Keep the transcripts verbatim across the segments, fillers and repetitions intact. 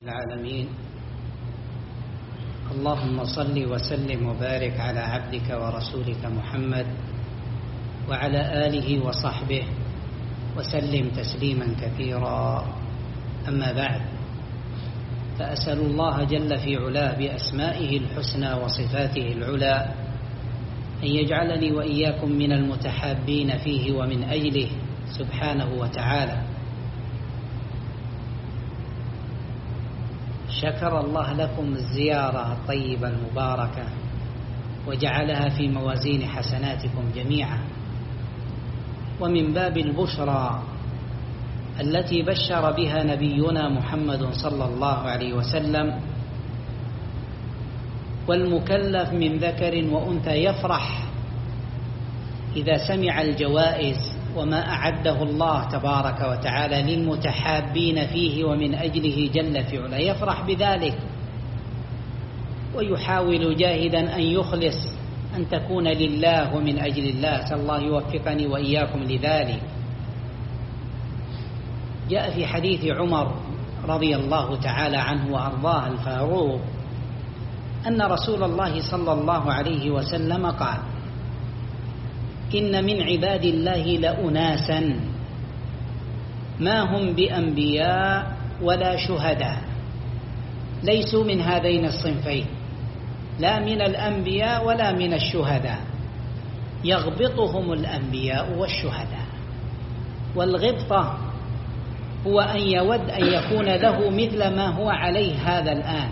العالمين. اللهم صل وسلم وبارك على عبدك ورسولك محمد وعلى آله وصحبه وسلم تسليما كثيرا. أما بعد، فأسأل الله جل في علاه بأسمائه الحسنى وصفاته العلى أن يجعلني وإياكم من المتحابين فيه ومن أجله سبحانه وتعالى. شكر الله لكم الزيارة الطيبة المباركة وجعلها في موازين حسناتكم جميعا. ومن باب البشرى التي بشر بها نبينا محمد صلى الله عليه وسلم، والمكلف من ذكر وأنثى يفرح إذا سمع الجوائز وما أعده الله تبارك وتعالى للمتحابين فيه ومن أجله جل في علا، يفرح بذلك ويحاول جاهدا أن يخلص أن تكون لله ومن أجل الله. أسأل الله يوفقني وإياكم لذلك. جاء في حديث عمر رضي الله تعالى عنه وأرضاه الفاروق أن رسول الله صلى الله عليه وسلم قال: إن من عباد الله لأناسا ما هم بأنبياء ولا شهداء، ليسوا من هذين الصنفين، لا من الأنبياء ولا من الشهداء، يغبطهم الأنبياء والشهداء. والغبطة هو أن يود أن يكون له مثل ما هو عليه هذا الآن،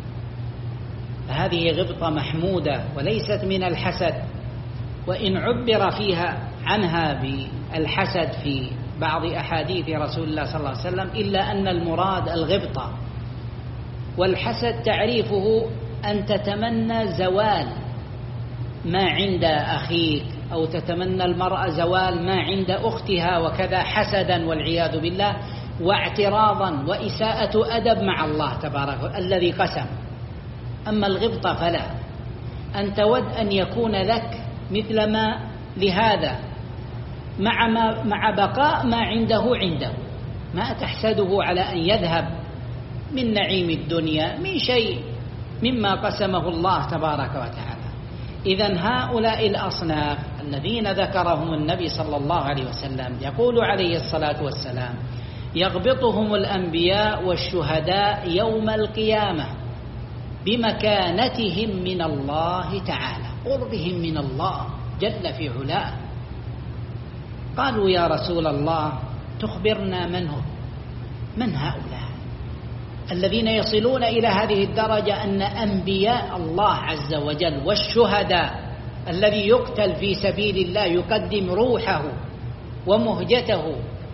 فهذه غبطة محمودة وليست من الحسد، وإن عبر فيها عنها بالحسد في بعض أحاديث رسول الله صلى الله عليه وسلم، إلا أن المراد الغبطة. والحسد تعريفه أن تتمنى زوال ما عند أخيك، أو تتمنى المرأة زوال ما عند أختها وكذا، حسدا والعياذ بالله، واعتراضا وإساءة أدب مع الله تبارك الذي قسم. أما الغبطة فلا، أن تود أن يكون لك مثل ما لهذا مع, ما مع بقاء ما عنده عنده، ما تحسده على أن يذهب من نعيم الدنيا من شيء مما قسمه الله تبارك وتعالى. إذن هؤلاء الأصناف الذين ذكرهم النبي صلى الله عليه وسلم، يقول عليه الصلاة والسلام: يغبطهم الأنبياء والشهداء يوم القيامة بمكانتهم من الله تعالى، قربهم من الله جل في علاه. قالوا: يا رسول الله تخبرنا من هم؟ من هؤلاء الذين يصلون إلى هذه الدرجة أن أنبياء الله عز وجل والشهداء الذي يقتل في سبيل الله يقدم روحه ومهجته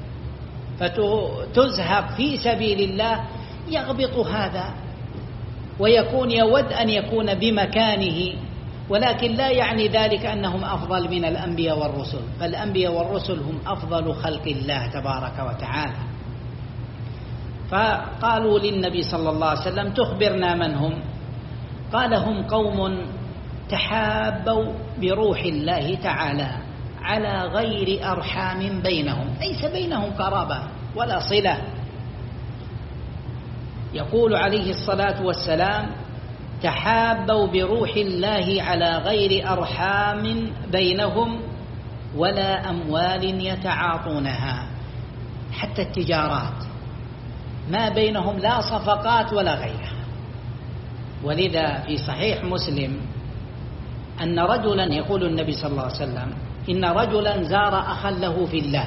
فتزهق في سبيل الله، يغبط هذا ويكون يود أن يكون بمكانه، ولكن لا يعني ذلك أنهم أفضل من الأنبياء والرسل، فالأنبياء والرسل هم أفضل خلق الله تبارك وتعالى. فقالوا للنبي صلى الله عليه وسلم: تخبرنا من هم؟ قال: هم قوم تحابوا بروح الله تعالى على غير أرحام بينهم، ليس بينهم قرابة ولا صلة. يقول عليه الصلاة والسلام: تحابوا بروح الله على غير أرحام بينهم ولا أموال يتعاطونها. حتى التجارات ما بينهم لا صفقات ولا غيرها. ولذا في صحيح مسلم أن رجلا، يقول النبي صلى الله عليه وسلم: إن رجلا زار أخا له في الله،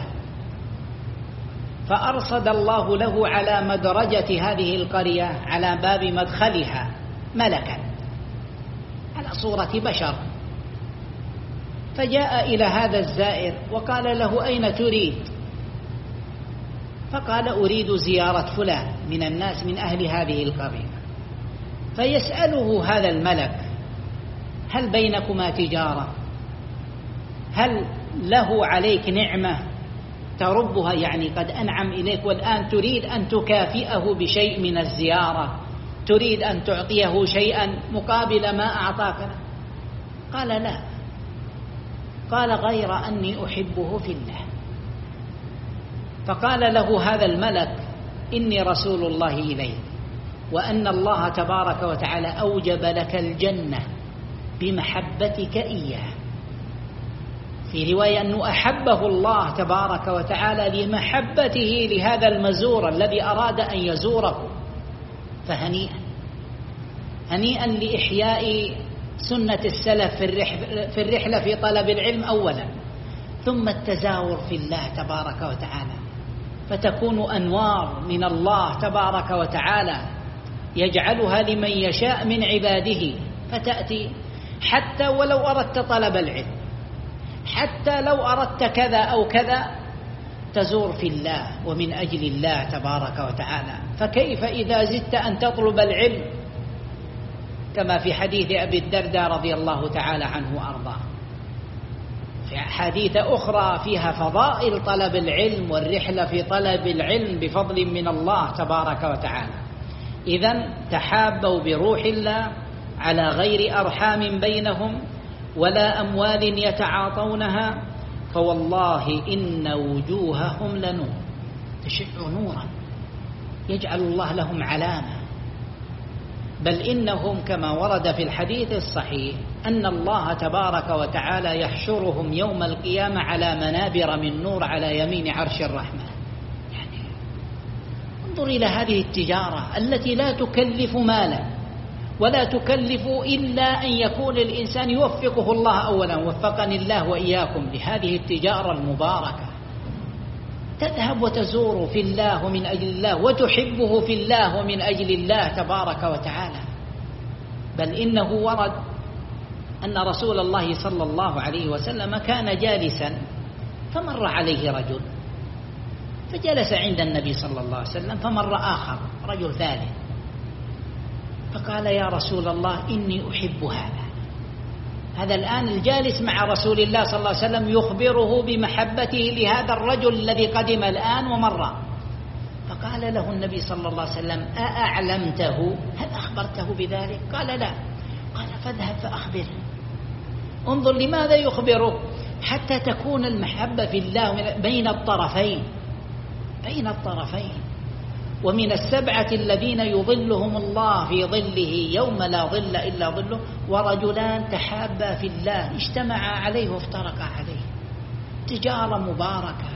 فأرصد الله له على مدرجة هذه القرية على باب مدخلها ملكا على صورة بشر، فجاء إلى هذا الزائر وقال له: أين تريد؟ فقال: أريد زيارة فلان من الناس من أهل هذه القرية. فيسأله هذا الملك: هل بينكما تجارة؟ هل له عليك نعمة تربها، يعني قد أنعم إليك والآن تريد أن تكافئه بشيء من الزيارة، تريد أن تعطيه شيئا مقابل ما أعطاك؟ قال: لا. قال: غير أني أحبه في الله. فقال له هذا الملك: إني رسول الله إليك، وأن الله تبارك وتعالى أوجب لك الجنة بمحبتك إياه. في رواية أنه أحبه الله تبارك وتعالى لمحبته لهذا المزور الذي أراد أن يزوره. فهنيئا هنيئا لإحياء سنة السلف في الرحلة في طلب العلم أولا، ثم التزاور في الله تبارك وتعالى، فتكون أنوار من الله تبارك وتعالى يجعلها لمن يشاء من عباده، فتأتي حتى ولو أردت طلب العلم، حتى لو أردت كذا أو كذا، تزور في الله ومن أجل الله تبارك وتعالى. فكيف إذا زدت أن تطلب العلم كما في حديث أبي الدرداء رضي الله تعالى عنه وأرضاه، في حديث أخرى فيها فضائل طلب العلم والرحلة في طلب العلم بفضل من الله تبارك وتعالى. إذن تحابوا بروح الله على غير أرحام بينهم ولا أموال يتعاطونها، فوالله إن وجوههم لنور، تشع نورا يجعل الله لهم علامة. بل إنهم كما ورد في الحديث الصحيح أن الله تبارك وتعالى يحشرهم يوم القيامة على منابر من نور على يمين عرش الرحمن. يعني انظر إلى هذه التجارة التي لا تكلف مالا ولا تكلف إلا أن يكون الإنسان يوفقه الله أولا، وفقني الله وإياكم لهذه التجارة المباركة. تذهب وتزور في الله ومن أجل الله، وتحبه في الله ومن أجل الله تبارك وتعالى. بل إنه ورد أن رسول الله صلى الله عليه وسلم كان جالسا فمر عليه رجل، فجلس عند النبي صلى الله عليه وسلم، فمر آخر رجل ثالث، فقال يا رسول الله إني أحب هذا. هذا الآن الجالس مع رسول الله صلى الله عليه وسلم يخبره بمحبته لهذا الرجل الذي قدم الآن ومر. فقال له النبي صلى الله عليه وسلم أأعلمته؟ هل أخبرته بذلك؟ قال لا. قال فاذهب فأخبره. انظر لماذا يخبره؟ حتى تكون المحبة في الله بين الطرفين بين الطرفين. ومن السبعة الذين يظلهم الله في ظله يوم لا ظل إلا ظله ورجلان تحابا في الله اجتمعا عليه وافترقا عليه. تجارة مباركة.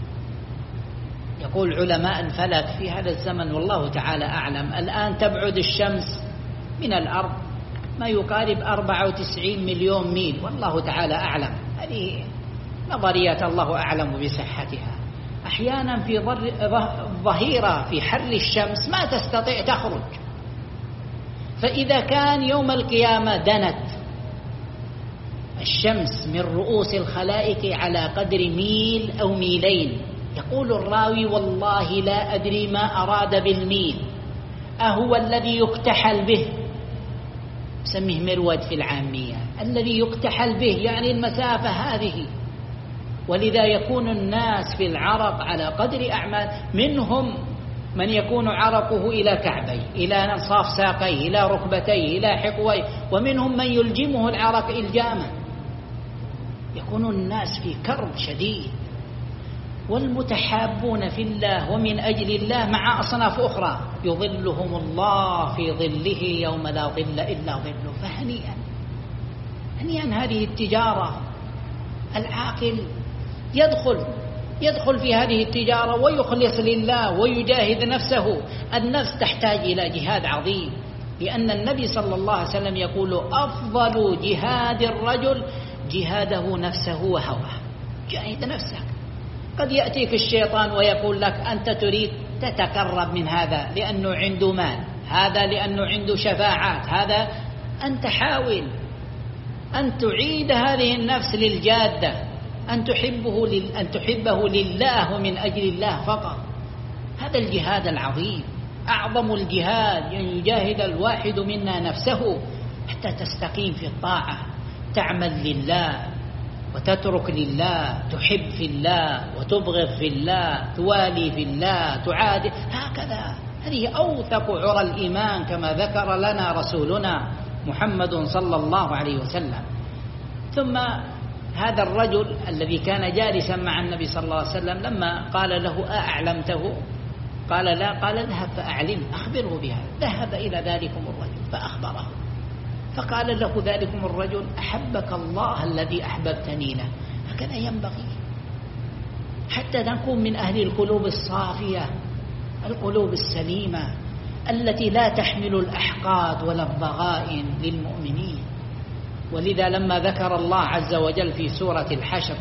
يقول علماء الفلك في هذا الزمن والله تعالى أعلم، الآن تبعد الشمس من الأرض ما يقارب أربعة وتسعين مليون ميل، والله تعالى أعلم، هذه نظريات الله أعلم بصحتها. أحيانا في ظهيرة في حر الشمس ما تستطيع تخرج، فإذا كان يوم القيامة دنت الشمس من رؤوس الخلائق على قدر ميل أو ميلين، يقول الراوي والله لا أدري ما أراد بالميل، أهو الذي يكتحل به، سميه مرود في العامية، الذي يكتحل به يعني المسافة هذه. ولذا يكون الناس في العرق على قدر أعمال، منهم من يكون عرقه إلى كعبيه، إلى نصاف ساقيه، إلى ركبتيه، إلى حقويه، ومنهم من يلجمه العرق إلجاما. يكون الناس في كرب شديد. والمتحابون في الله ومن أجل الله مع أصناف أخرى يظلهم الله في ظله يوم لا ظل إلا ظله. فهنيئا هنيئا هذه التجارة. العاقل يدخل يدخل في هذه التجارة ويخلص لله ويجاهد نفسه. النفس تحتاج إلى جهاد عظيم، لأن النبي صلى الله عليه وسلم يقول أفضل جهاد الرجل جهاده نفسه وهواه. جاهد نفسك. قد يأتيك الشيطان ويقول لك أنت تريد تتقرب من هذا لأنه عنده مال، هذا لأنه عنده شفاعات، هذا. أنت حاول أن تعيد هذه النفس للجادة، أن تحبه لل... أن تحبه لله ومن أجل الله فقط. هذا الجهاد العظيم، أعظم الجهاد أن يجاهد الواحد منا نفسه حتى تستقيم في الطاعة، تعمل لله وتترك لله، تحب في الله وتبغض في الله، توالي في الله، تعادي، هكذا. هذه أوثق عرى الإيمان كما ذكر لنا رسولنا محمد صلى الله عليه وسلم. ثم هذا الرجل الذي كان جالسا مع النبي صلى الله عليه وسلم لما قال له أأعلمته؟ قال لا. قال اذهب فأعلم أخبره بها. ذهب إلى ذلكم الرجل فأخبره، فقال له ذلكم الرجل أحبك الله الذي أحببتني له. هكذا ينبغي حتى نكون من أهل القلوب الصافية، القلوب السليمة التي لا تحمل الأحقاد ولا الضغائن للمؤمنين. ولذا لما ذكر الله عز وجل في سورة الحشر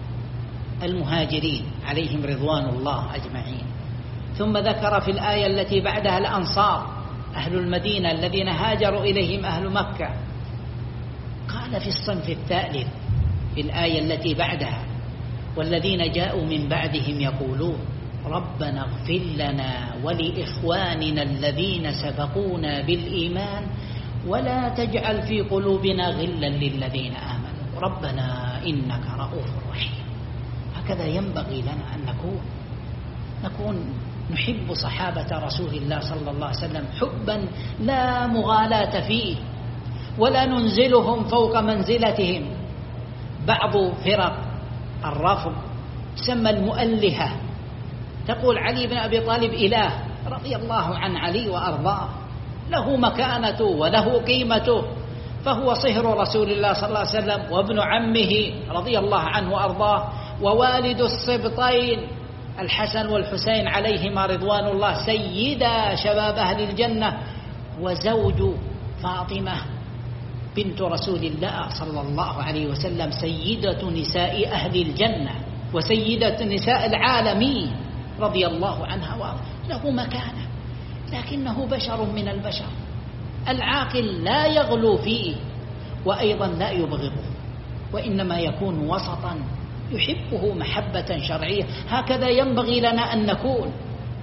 المهاجرين عليهم رضوان الله أجمعين، ثم ذكر في الآية التي بعدها الأنصار أهل المدينة الذين هاجروا إليهم أهل مكة، قال في الصنف الثالث في الآية التي بعدها والذين جاءوا من بعدهم يقولون ربنا اغفر لنا ولإخواننا الذين سبقونا بالإيمان ولا تجعل في قلوبنا غلا للذين آمنوا ربنا إنك رؤوف رحيم. هكذا ينبغي لنا أن نكون نكون نحب صحابة رسول الله صلى الله عليه وسلم حبا لا مغالاة فيه، ولا ننزلهم فوق منزلتهم. بعض فرق الرفض تسمى المؤلهة، تقول علي بن أبي طالب إله رضي الله عن علي وأرضاه، له مكانته وله قيمته، فهو صهر رسول الله صلى الله عليه وسلم وابن عمه رضي الله عنه وأرضاه، ووالد الصبطين الحسن والحسين عليهما رضوان الله سيدا شباب أهل الجنة، وزوج فاطمة بنت رسول الله صلى الله عليه وسلم سيدة نساء أهل الجنة وسيدة نساء العالمين رضي الله عنها وأرضاه. له مكانة، لكنه بشر من البشر، العاقل لا يغلو فيه وأيضا لا يبغضه، وإنما يكون وسطا يحبه محبة شرعية. هكذا ينبغي لنا أن نكون،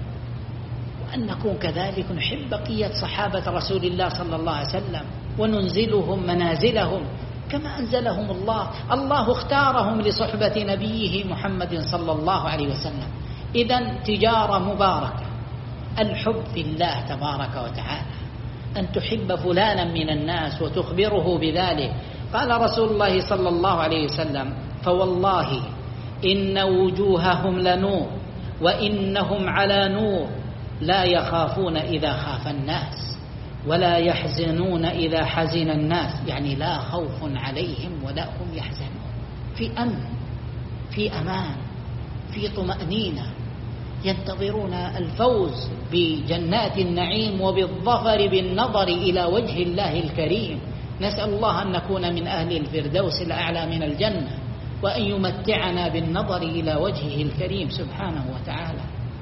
وأن نكون كذلك نحب بقية صحابة رسول الله صلى الله عليه وسلم وننزلهم منازلهم كما أنزلهم الله. الله اختارهم لصحبة نبيه محمد صلى الله عليه وسلم. إذن تجارة مباركة، الحب في الله تبارك وتعالى، أن تحب فلانا من الناس وتخبره بذلك. قال رسول الله صلى الله عليه وسلم فوالله إن وجوههم لنور وإنهم على نور لا يخافون إذا خاف الناس ولا يحزنون إذا حزن الناس، يعني لا خوف عليهم ولا هم يحزنون، في أمن في أمان في طمأنينة، ينتظرون الفوز بجنات النعيم وبالظفر بالنظر إلى وجه الله الكريم. نسأل الله أن نكون من أهل الفردوس الأعلى من الجنة، وأن يمتعنا بالنظر إلى وجهه الكريم سبحانه وتعالى.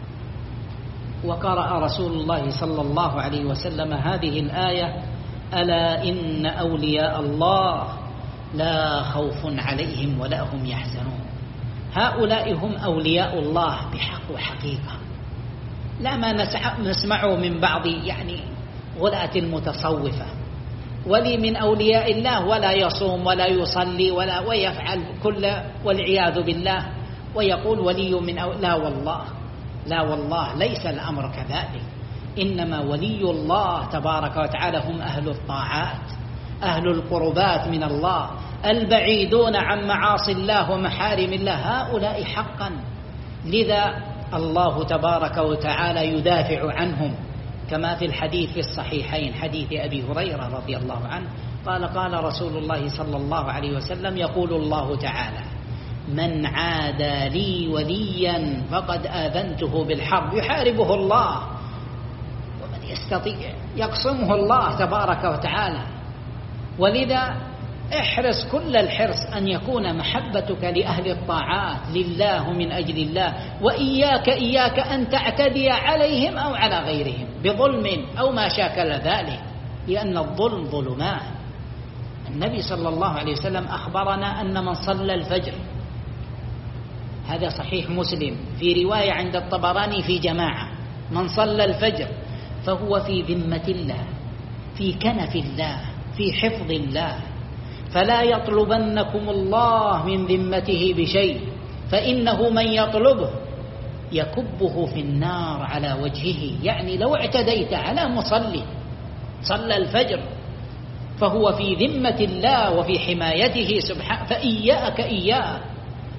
وقرأ رسول الله صلى الله عليه وسلم هذه الآية ألا إن أولياء الله لا خوف عليهم ولا هم يحزنون. هؤلاء هم أولياء الله بحق وحقيقة، لا ما نسمعه من بعض يعني غلاة المتصوفة، ولي من أولياء الله ولا يصوم ولا يصلي ولا ويفعل كل والعياذ بالله، ويقول ولي من أو... لا والله لا والله ليس الأمر كذلك. إنما ولي الله تبارك وتعالى هم أهل الطاعات، أهل القربات من الله، البعيدون عن معاصي الله ومحارم الله، هؤلاء حقا. لذا الله تبارك وتعالى يدافع عنهم كما في الحديث في الصحيحين حديث أبي هريرة رضي الله عنه قال قال رسول الله صلى الله عليه وسلم يقول الله تعالى من عادى لي وليا فقد آذنته بالحرب، يحاربه الله، ومن يستطيع يقسمه الله تبارك وتعالى. ولذا احرص كل الحرص أن يكون محبتك لأهل الطاعات لله من أجل الله، وإياك إياك أن تعتدي عليهم أو على غيرهم بظلم أو ما شاكل ذلك، لأن الظلم ظلمات. النبي صلى الله عليه وسلم أخبرنا أن من صلى الفجر، هذا صحيح مسلم في رواية عند الطبراني في جماعة، من صلى الفجر فهو في ذمة الله في كنف الله في حفظ الله، فلا يطلبنكم الله من ذمته بشيء، فإنه من يطلبه يكبه في النار على وجهه. يعني لو اعتديت على مصلي صلى الفجر فهو في ذمة الله وفي حمايته سبحانه، فإياك إياك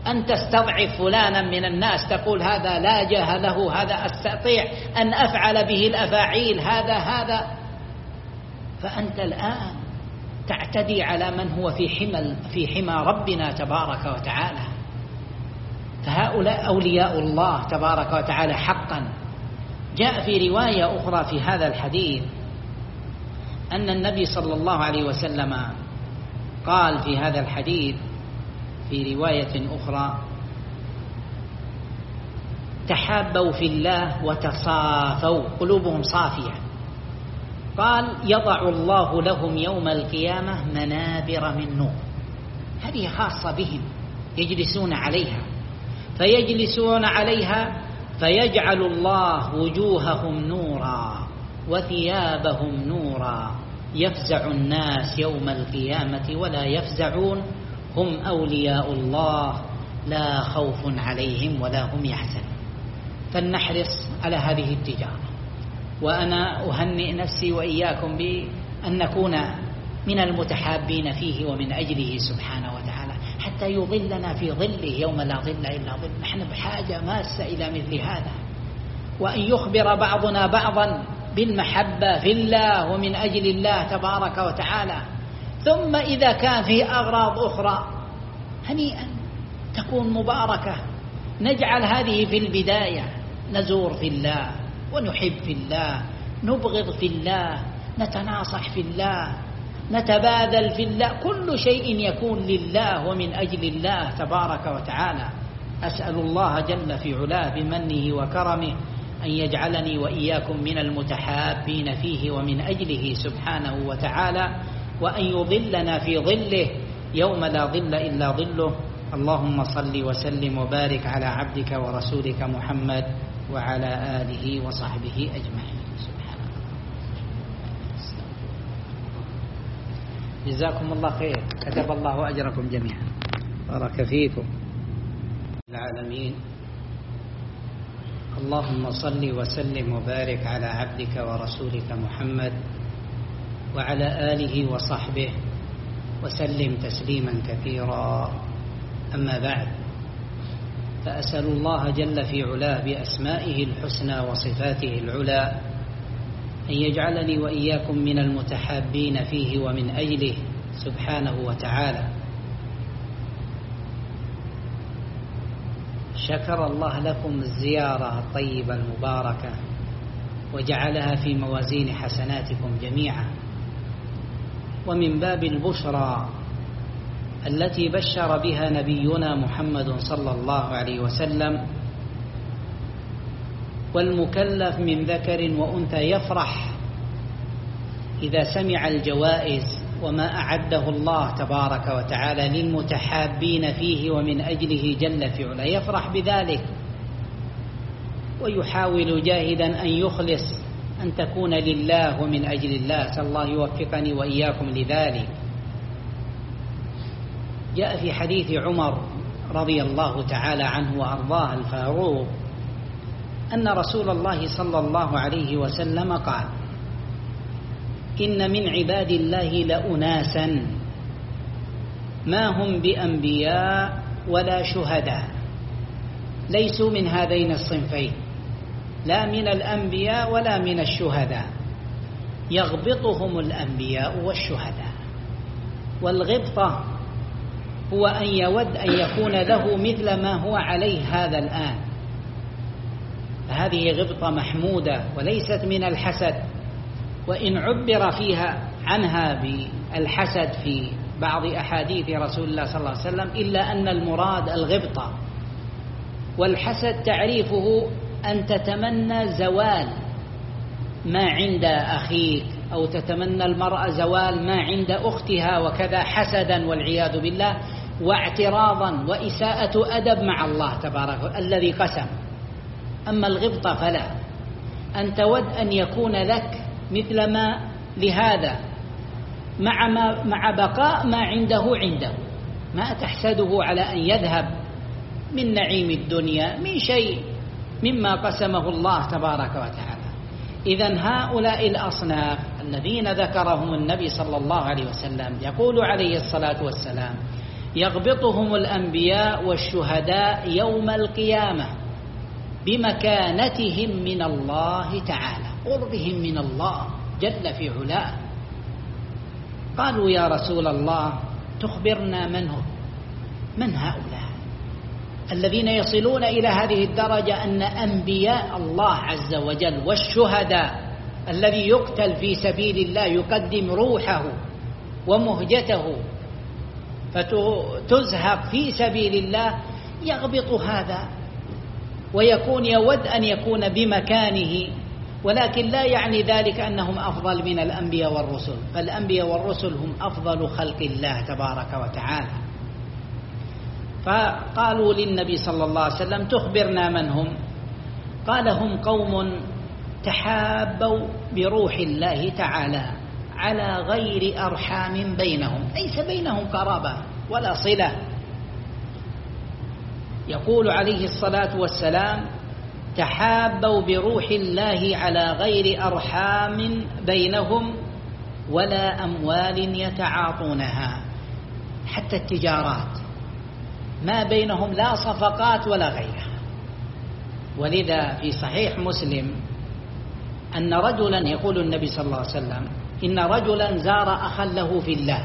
أن تستضعف فلانا من الناس، تقول هذا لا جاه له، هذا أستطيع أن أفعل به الأفاعيل، هذا هذا فأنت الآن تعتدي على من هو في حمى في حمى ربنا تبارك وتعالى. فهؤلاء أولياء الله تبارك وتعالى حقا. جاء في رواية أخرى في هذا الحديث أن النبي صلى الله عليه وسلم قال في هذا الحديث في رواية أخرى: تحابوا في الله وتصافوا، قلوبهم صافية. قال: يضع الله لهم يوم القيامة منابر من نور. هذه خاصة بهم، يجلسون عليها فيجلسون عليها فيجعل الله وجوههم نورا وثيابهم نورا، يفزع الناس يوم القيامة ولا يفزعون، هم أولياء الله لا خوف عليهم ولا هم يحزنون. فلنحرص على هذه التجارة، وأنا أهنئ نفسي وإياكم بأن نكون من المتحابين فيه ومن أجله سبحانه وتعالى، حتى يظلنا في ظله يوم لا ظل إلا ظل. نحن بحاجة ماسة إلى مثل هذا، وأن يخبر بعضنا بعضا بالمحبة في الله ومن أجل الله تبارك وتعالى. ثم إذا كان في أغراض أخرى هنيئا تكون مباركة، نجعل هذه في البداية، نزور في الله ونحب في الله، نبغض في الله، نتناصح في الله، نتبادل في الله، كل شيء يكون لله ومن أجل الله تبارك وتعالى. أسأل الله جل في علاه بمنه وكرمه أن يجعلني وإياكم من المتحابين فيه ومن أجله سبحانه وتعالى، وأن يظلنا في ظله يوم لا ظل إلا ظله. اللهم صل وسلم وبارك على عبدك ورسولك محمد وعلى آله وصحبه أجمعين. سبحان الله. جزاكم الله خير، كتب الله أجركم جميعا، بارك فيكم العالمين. اللهم صل وسلم وبارك على عبدك ورسولك محمد وعلى آله وصحبه وسلم تسليما كثيرا. أما بعد، فأسأل الله جل في علاه بأسمائه الحسنى وصفاته العلى أن يجعلني وإياكم من المتحابين فيه ومن أجله سبحانه وتعالى. شكر الله لكم الزيارة الطيبة المباركة وجعلها في موازين حسناتكم جميعا. ومن باب البشرى التي بشر بها نبينا محمد صلى الله عليه وسلم، والمكلف من ذكر وأنثى يفرح إذا سمع الجوائز وما أعده الله تبارك وتعالى للمتحابين فيه ومن أجله جل في علا، يفرح بذلك ويحاول جاهدا أن يخلص، أن تكون لله ومن أجل الله. أسأل الله يوفقني وإياكم لذلك. جاء في حديث عمر رضي الله تعالى عنه وأرضاه الفاروق أن رسول الله صلى الله عليه وسلم قال: إن من عباد الله لأناسا ما هم بأنبياء ولا شهداء، ليسوا من هذين الصنفين، لا من الأنبياء ولا من الشهداء، يغبطهم الأنبياء والشهداء. والغبطة هو أن يود أن يكون له مثل ما هو عليه هذا الآن، فهذه غبطة محمودة وليست من الحسد، وإن عبر فيها عنها بالحسد في بعض أحاديث رسول الله صلى الله عليه وسلم، إلا أن المراد الغبطة. والحسد تعريفه أن تتمنى زوال ما عند أخيك، أو تتمنى المرأة زوال ما عند أختها، وكذا حسدا والعياذ بالله، واعتراضا وإساءة أدب مع الله تبارك الذي قسم. أما الغبطة فلا، أن تود أن يكون لك مثل ما لهذا مع, ما مع بقاء ما عنده عنده، ما تحسده على أن يذهب من نعيم الدنيا من شيء مما قسمه الله تبارك وتعالى. إذن هؤلاء الأصناف الذين ذكرهم النبي صلى الله عليه وسلم، يقول عليه الصلاة والسلام: يغبطهم الأنبياء والشهداء يوم القيامة بمكانتهم من الله تعالى، قربهم من الله جل في علاه. قالوا يا رسول الله تخبرنا من هم، من هؤلاء الذين يصلون إلى هذه الدرجة أن أنبياء الله عز وجل والشهداء الذي يقتل في سبيل الله يقدم روحه ومهجته فتزهق في سبيل الله يغبط هذا ويكون يود أن يكون بمكانه، ولكن لا يعني ذلك أنهم أفضل من الأنبياء والرسل، فالأنبياء والرسل هم أفضل خلق الله تبارك وتعالى. فقالوا للنبي صلى الله عليه وسلم تخبرنا من هم؟ قال هم قوم تحابوا بروح الله تعالى على غير أرحام بينهم، ليس بينهم قرابة ولا صلة. يقول عليه الصلاة والسلام تحابوا بروح الله على غير أرحام بينهم ولا أموال يتعاطونها، حتى التجارات ما بينهم لا صفقات ولا غيرها. ولذا في صحيح مسلم أن رجلا، يقول النبي صلى الله عليه وسلم إن رجلا زار أخا له في الله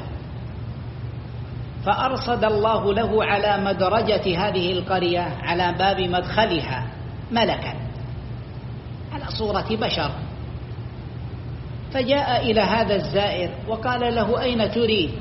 فأرصد الله له على مدرجة هذه القرية على باب مدخلها ملكا على صورة بشر، فجاء إلى هذا الزائر وقال له أين تريد؟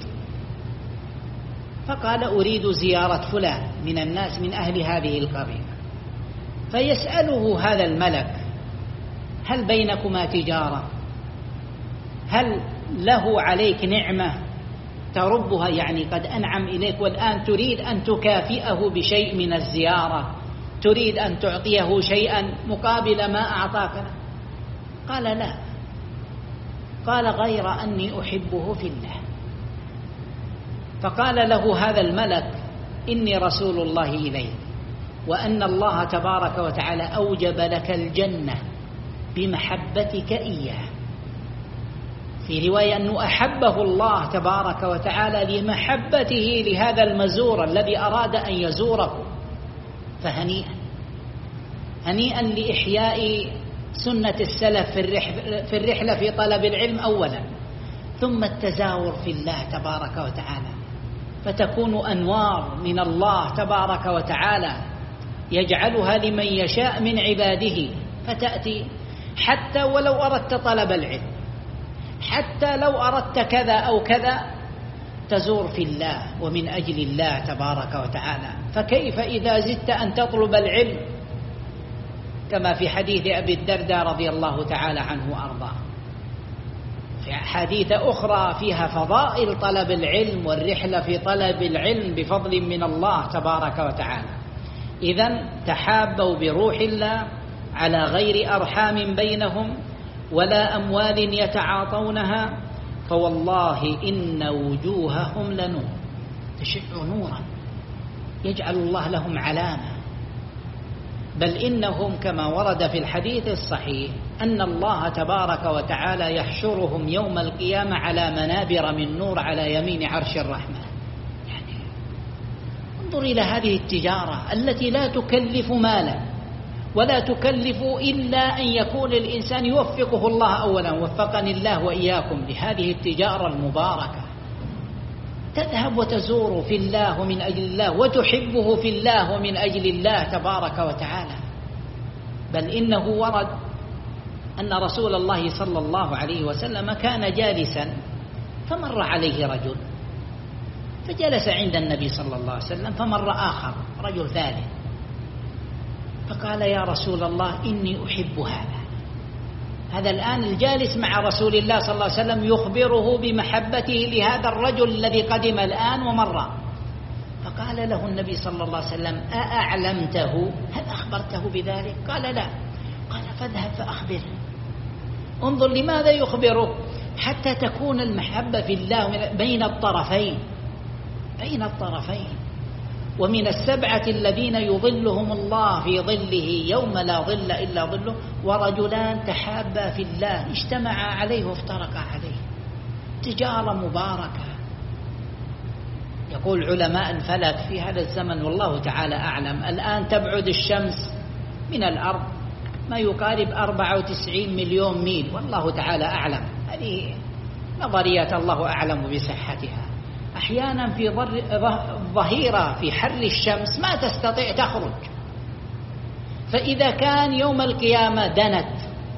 فقال أريد زيارة فلان من الناس من أهل هذه القرية. فيسأله هذا الملك هل بينكما تجارة؟ هل له عليك نعمة تربها، يعني قد أنعم إليك والآن تريد أن تكافئه بشيء من الزيارة، تريد أن تعطيه شيئا مقابل ما أعطاك؟ قال لا، قال غير أني أحبه في الله. فقال له هذا الملك إني رسول الله إليك، وأن الله تبارك وتعالى أوجب لك الجنة بمحبتك إياه. في رواية أنه أحبه الله تبارك وتعالى لمحبته لهذا المزور الذي أراد أن يزوره. فهنيئا هنيئا لإحياء سنة السلف في الرحلة في طلب العلم أولا، ثم التزاور في الله تبارك وتعالى، فتكون أنوار من الله تبارك وتعالى يجعلها لمن يشاء من عباده، فتأتي حتى ولو أردت طلب العلم، حتى لو أردت كذا أو كذا تزور في الله ومن أجل الله تبارك وتعالى. فكيف إذا زدت أن تطلب العلم كما في حديث أبي الدرداء رضي الله تعالى عنه وأرضاه، في حديث أخرى فيها فضائل طلب العلم والرحلة في طلب العلم بفضل من الله تبارك وتعالى. إذن تحابوا بروح الله على غير أرحام بينهم ولا أموال يتعاطونها، فوالله إن وجوههم لنور تشع نورا يجعل الله لهم علامة، بل إنهم كما ورد في الحديث الصحيح أن الله تبارك وتعالى يحشرهم يوم القيامة على منابر من نور على يمين عرش الرحمن. يعني انظر إلى هذه التجارة التي لا تكلف مالا ولا تكلف إلا أن يكون الإنسان يوفقه الله أولا، وفقني الله وإياكم لهذه التجارة المباركة، تذهب وتزور في الله ومن أجل الله وتحبه في الله ومن أجل الله تبارك وتعالى. بل إنه ورد أن رسول الله صلى الله عليه وسلم كان جالسا فمر عليه رجل، فجلس عند النبي صلى الله عليه وسلم، فمر آخر رجل ثالث، فقال يا رسول الله إني أحب هذا. هذا الآن الجالس مع رسول الله صلى الله عليه وسلم يخبره بمحبته لهذا الرجل الذي قدم الآن ومر. فقال له النبي صلى الله عليه وسلم أأعلمته؟ هل أخبرته بذلك؟ قال لا. قال فاذهب فأخبره. انظر لماذا يخبره؟ حتى تكون المحبة في الله بين الطرفين بين الطرفين. ومن السبعة الذين يظلهم الله في ظله يوم لا ظل إلا ظله ورجلان تحابا في الله اجتمعا عليه وافترقا عليه. تجارة مباركة يقول علماء الفلك في هذا الزمن والله تعالى أعلم، الآن تبعد الشمس من الأرض ما يقارب أربعة وتسعين مليون ميل، والله تعالى أعلم، هذه نظريات الله أعلم بصحتها. أحيانا في ظهيرة في حر الشمس ما تستطيع تخرج، فإذا كان يوم القيامة دنت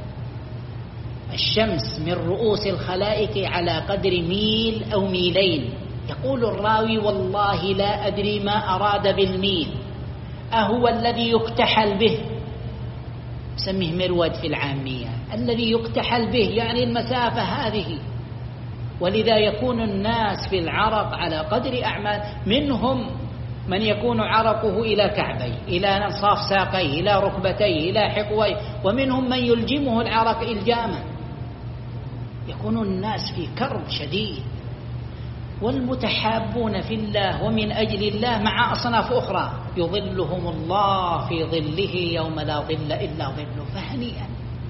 الشمس من رؤوس الخلائق على قدر ميل أو ميلين، يقول الراوي والله لا أدري ما أراد بالميل، أهو الذي يكتحل به، سميه مرود في العامية، الذي يكتحل به يعني المسافة هذه. ولذا يكون الناس في العرق على قدر أعمال، منهم من يكون عرقه إلى كعبيه، إلى أنصاف ساقيه، إلى ركبتيه، إلى حقويه، ومنهم من يلجمه العرق إلجاما. يكون الناس في كرب شديد. والمتحابون في الله ومن أجل الله مع أصناف أخرى يظلهم الله في ظله يوم لا ظل إلا ظله. فهنيئا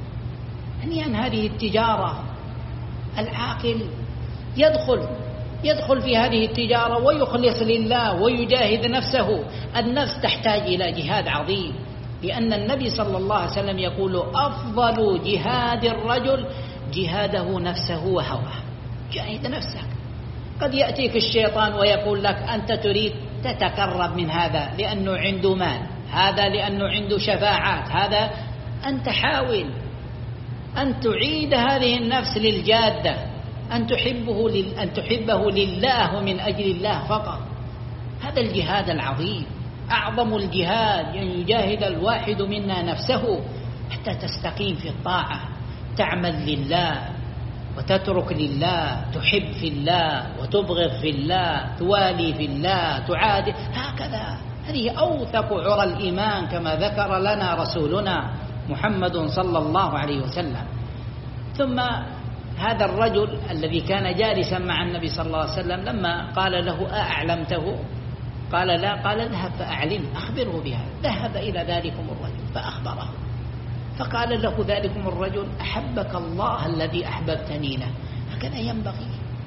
هنيئا هذه التجارة. العاقل يدخل يدخل في هذه التجارة ويخلص لله ويجاهد نفسه. النفس تحتاج إلى جهاد عظيم، لأن النبي صلى الله عليه وسلم يقول أفضل جهاد الرجل جهاده نفسه وهواه. جاهد نفسك. قد يأتيك الشيطان ويقول لك أنت تريد تتقرب من هذا لأنه عنده مال، هذا لأنه عنده شفاعات، هذا. أنت حاول أن تعيد هذه النفس للجادة، أن تحبه لل... أن تحبه لله ومن أجل الله فقط. هذا الجهاد العظيم، أعظم الجهاد أن يعني يجاهد الواحد منا نفسه حتى تستقيم في الطاعة، تعمل لله وتترك لله، تحب في الله وتبغض في الله، توالي في الله، تعادي، هكذا. هذه أوثق عرى الإيمان كما ذكر لنا رسولنا محمد صلى الله عليه وسلم. ثم هذا الرجل الذي كان جالسا مع النبي صلى الله عليه وسلم لما قال له أعلمته؟ قال لا. قال اذهب فأعلم، أخبره بها. ذهب إلى ذلكم الرجل فأخبره، فقال له ذلكم الرجل أحبك الله الذي أحببتني له. هكذا ينبغي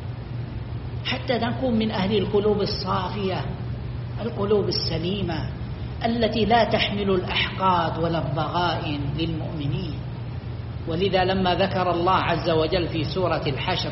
حتى نكون من أهل القلوب الصافية، القلوب السليمة التي لا تحمل الأحقاد ولا الضغائن للمؤمنين. ولذا لما ذكر الله عز وجل في سورة الحشر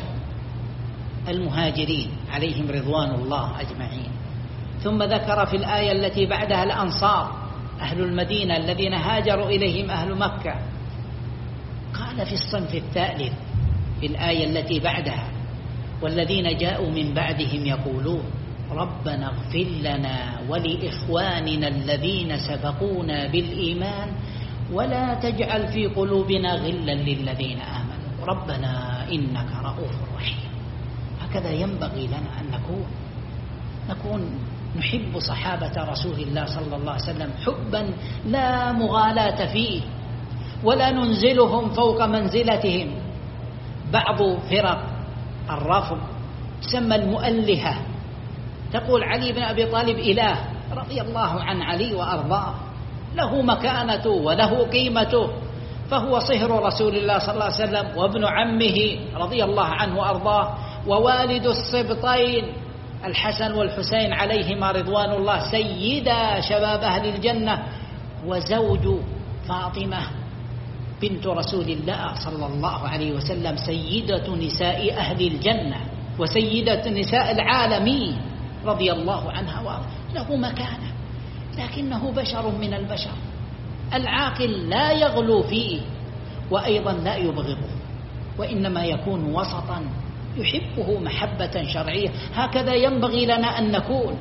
المهاجرين عليهم رضوان الله أجمعين، ثم ذكر في الآية التي بعدها الأنصار أهل المدينة الذين هاجروا إليهم أهل مكة، قال في الصنف الثالث في الآية التي بعدها والذين جاءوا من بعدهم يقولون ربنا اغفر لنا ولإخواننا الذين سبقونا بالإيمان ولا تجعل في قلوبنا غلا للذين آمنوا ربنا إنك رؤوف رحيم. هكذا ينبغي لنا أن نكون نكون نحب صحابة رسول الله صلى الله عليه وسلم حبا لا مغالاة فيه، ولا ننزلهم فوق منزلتهم. بعض فرق الرفض تسمى المؤلهة، تقول علي بن أبي طالب إله، رضي الله عن علي وأرضاه، له مكانته وله قيمته، فهو صهر رسول الله صلى الله عليه وسلم وابن عمه رضي الله عنه وأرضاه، ووالد السبطين الحسن والحسين عليهما رضوان الله، سيدا شباب أهل الجنة، وزوج فاطمة بنت رسول الله صلى الله عليه وسلم سيدة نساء أهل الجنة وسيدة نساء العالمين رضي الله عنها وأرضاه. له مكانة، لكنه بشر من البشر. العاقل لا يغلو فيه وأيضا لا يبغضه، وإنما يكون وسطا يحبه محبة شرعية. هكذا ينبغي لنا أن نكون،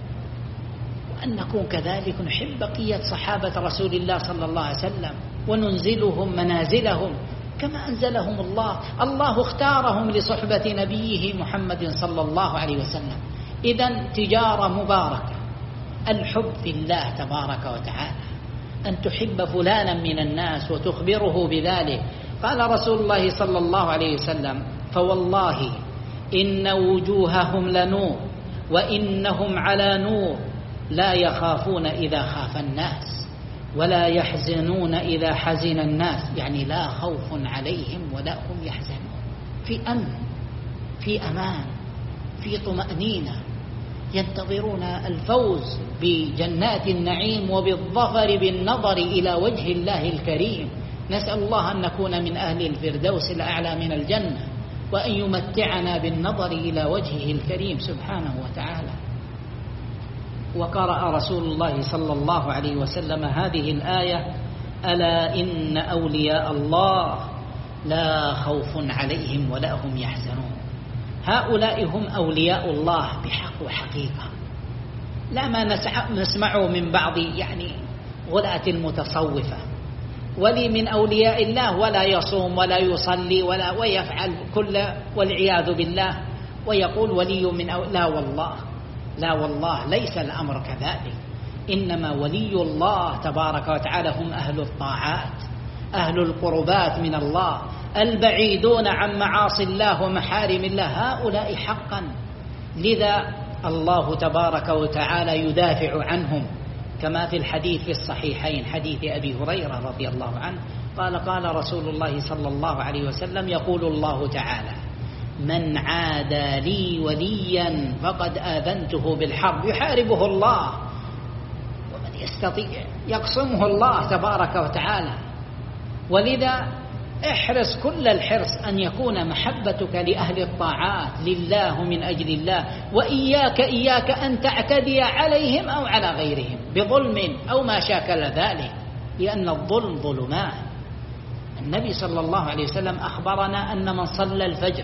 وأن نكون كذلك نحب بقية صحابة رسول الله صلى الله عليه وسلم وننزلهم منازلهم كما أنزلهم الله. الله اختارهم لصحبة نبيه محمد صلى الله عليه وسلم. إذن تجارة مباركة، الحب في الله تبارك وتعالى، أن تحب فلانا من الناس وتخبره بذلك. قال رسول الله صلى الله عليه وسلم فوالله إن وجوههم لنور وإنهم على نور لا يخافون إذا خاف الناس ولا يحزنون إذا حزن الناس، يعني لا خوف عليهم ولا هم يحزنون، في أمن، في أمان، في طمأنينة. ينتظرون الفوز بجنات النعيم وبالظفر بالنظر إلى وجه الله الكريم. نسأل الله أن نكون من أهل الفردوس الأعلى من الجنة، وأن يمتعنا بالنظر إلى وجهه الكريم سبحانه وتعالى. وقرأ رسول الله صلى الله عليه وسلم هذه الآية: ألا إن أولياء الله لا خوف عليهم ولا هم يحزنون. هؤلاء هم أولياء الله بحق وحقيقة، لا ما نسمعه من بعض يعني غلاة المتصوفة. ولي من أولياء الله ولا يصوم ولا يصلي ولا ويفعل كل والعياذ بالله، ويقول ولي من أو... لا والله لا والله ليس الأمر كذلك. إنما ولي الله تبارك وتعالى هم أهل الطاعات، أهل القربات من الله، البعيدون عن معاصي الله ومحارم الله، هؤلاء حقا. لذا الله تبارك وتعالى يدافع عنهم، كما في الحديث في الصحيحين حديث أبي هريرة رضي الله عنه قال: قال رسول الله صلى الله عليه وسلم: يقول الله تعالى: من عادى لي وليا فقد آذنته بالحرب. يحاربه الله، ومن يستطيع يقسمه الله تبارك وتعالى. ولذا احرص كل الحرص أن يكون محبتك لأهل الطاعات لله من أجل الله، وإياك إياك أن تعتدي عليهم أو على غيرهم بظلم أو ما شاكل ذلك، لأن الظلم ظلمات. النبي صلى الله عليه وسلم أخبرنا أن من صلى الفجر،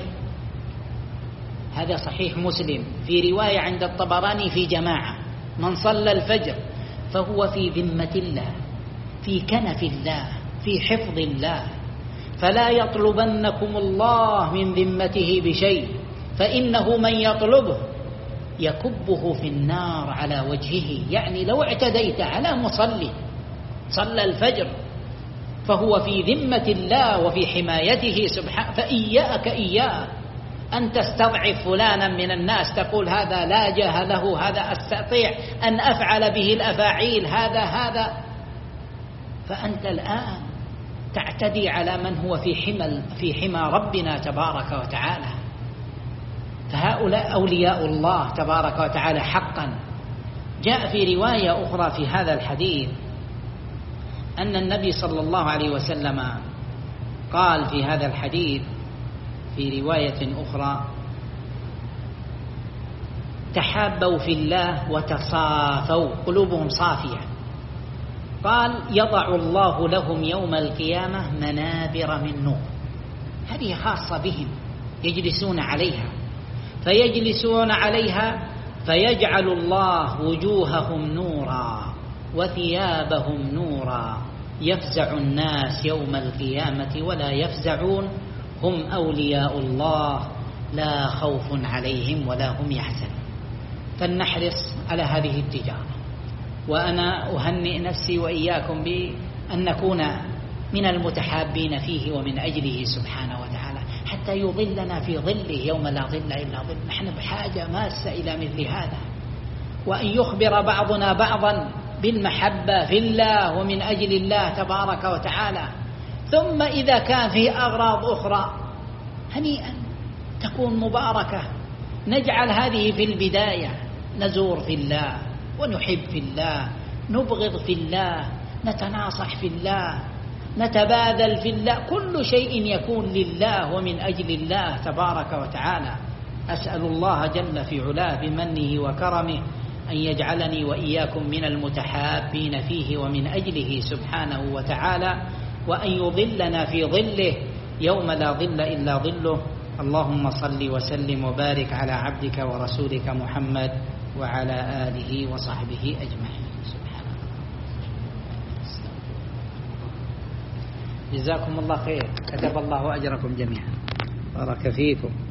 هذا صحيح مسلم في رواية عند الطبراني في جماعة، من صلى الفجر فهو في ذمة الله، في كنف الله، في حفظ الله، فلا يطلبنكم الله من ذمته بشيء، فإنه من يطلبه يكبه في النار على وجهه. يعني لو اعتديت على مصلي صلى الفجر فهو في ذمة الله وفي حمايته سبحانه، فإياك إياك أن تستضعف فلانا من الناس، تقول هذا لا جاه له، هذا أستطيع أن أفعل به الأفاعيل، هذا هذا فأنت الآن تعتدي على من هو في حمى في حمى ربنا تبارك وتعالى. فهؤلاء أولياء الله تبارك وتعالى حقا. جاء في رواية أخرى في هذا الحديث أن النبي صلى الله عليه وسلم قال في هذا الحديث في رواية أخرى: تحابوا في الله وتصافوا، قلوبهم صافية. قال: يضع الله لهم يوم القيامة منابر من نور. هذه خاصة بهم، يجلسون عليها، فيجلسون عليها فيجعل الله وجوههم نورا وثيابهم نورا، يفزع الناس يوم القيامة ولا يفزعون، هم أولياء الله لا خوف عليهم ولا هم يحزنون. فلنحرص على هذه التجارة، وأنا أهنئ نفسي وإياكم بأن نكون من المتحابين فيه ومن أجله سبحانه وتعالى، حتى يظلنا في ظله يوم لا ظل إلا ظل. نحن بحاجة ماسة إلى مثل هذا، وأن يخبر بعضنا بعضا بالمحبة في الله ومن أجل الله تبارك وتعالى. ثم إذا كان فيه أغراض أخرى هنيئا تكون مباركة، نجعل هذه في البداية، نزور في الله ونحب في الله، نبغض في الله، نتناصح في الله، نتبادل في الله، كل شيء يكون لله ومن أجل الله تبارك وتعالى. أسأل الله جل في علاه بمنه وكرمه أن يجعلني وإياكم من المتحابين فيه ومن أجله سبحانه وتعالى، وأن يظلنا في ظله يوم لا ظل إلا ظله. اللهم صل وسلم وبارك على عبدك ورسولك محمد وعلى آله وصحبه أجمعين. سبحان الله. جزاكم الله خير، كتب الله أجركم جميعا، بارك فيكم.